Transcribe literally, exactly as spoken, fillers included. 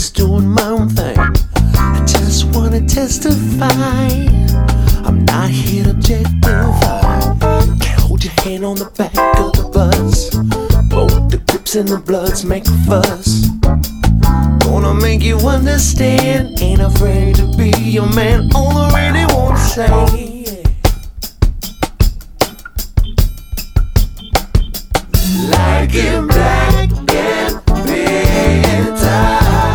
just doing my own thing. I just wanna testify. I'm not here to objectify. Can't hold your hand on the back of the bus. Both the grips and the bloods make a fuss. Gonna make you understand. Ain't afraid to be your man. All I really wanna say. Like in black.